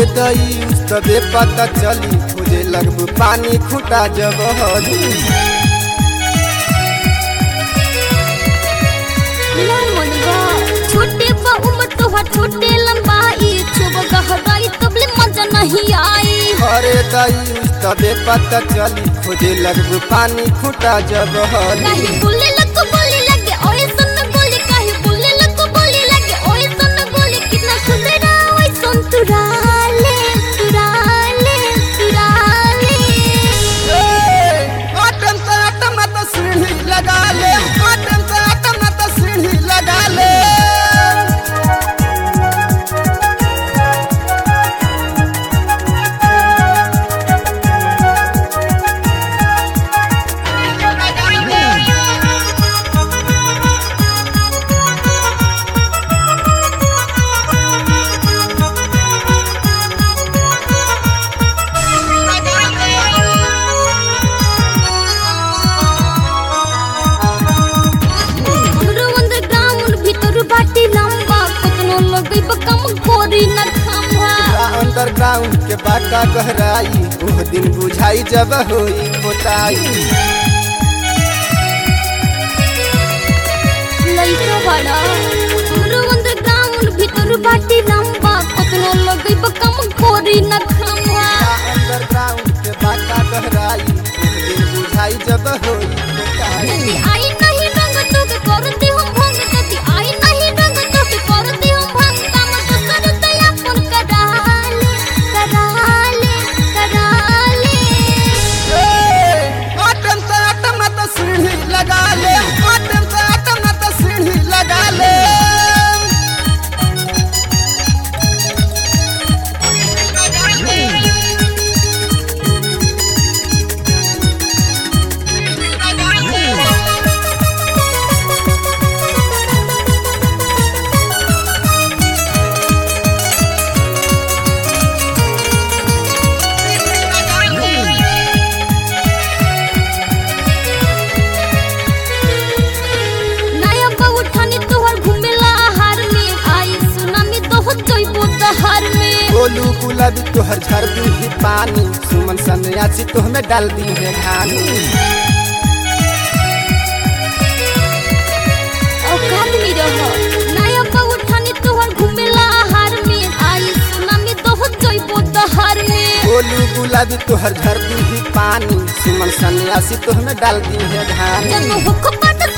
दई तबे पता चली खोजे लगबू पानी खूटा जब हली छोटे उम्र तोहर छोटे लंबाई छुब गहराई तबले मजा नहीं आई। अरे दई तबे पता चली खोजे लगबू पानी खूटा जब हली काहे बोले लगो बोले लगे ओए सुन बोले काहे बोले लगो बोले लगे ओए सुन बोले कितना खुदरा ओए सुन तुराले तुराले तुराले आटम से आटम तो सीढ़ी लगा ले आटम से आटम तो सीढ़ी लगा ले अंडरग्राउंड के बाका गहराई ओह दिन बुझाई जब होई खोटाई लइका बड़ा हमरो अंडरग्राउंड भीतर बाटी लंबा कतनो लगई बकम कोरी न खंभा। अंडरग्राउंड के बाका गहराई ओह दिन बुझाई जब होई खोटाई यदि आई नहीं रंग तो के करती हम भंग यदि आई नहीं रंग तो के करती हम भंग काम दूसर दया अपन कराले कराले कराले आटम से आटम तो सीढ़ी लगा ले आटम से आटम तो सीढ़ी लगा ले गोलू गुलाबी तोहर झर दी ही पानी सुमन सन्यासी तोह में डाल दी है घानी औकात में रहो नया उठानी तोहर घुमेला हार में आई सुनामी तोह जइबो दहर में। गोलू गुलाबी तोहर झर दी ही पानी सुमन सन्यासी तोह में डाल दी है घानी जब हुक पट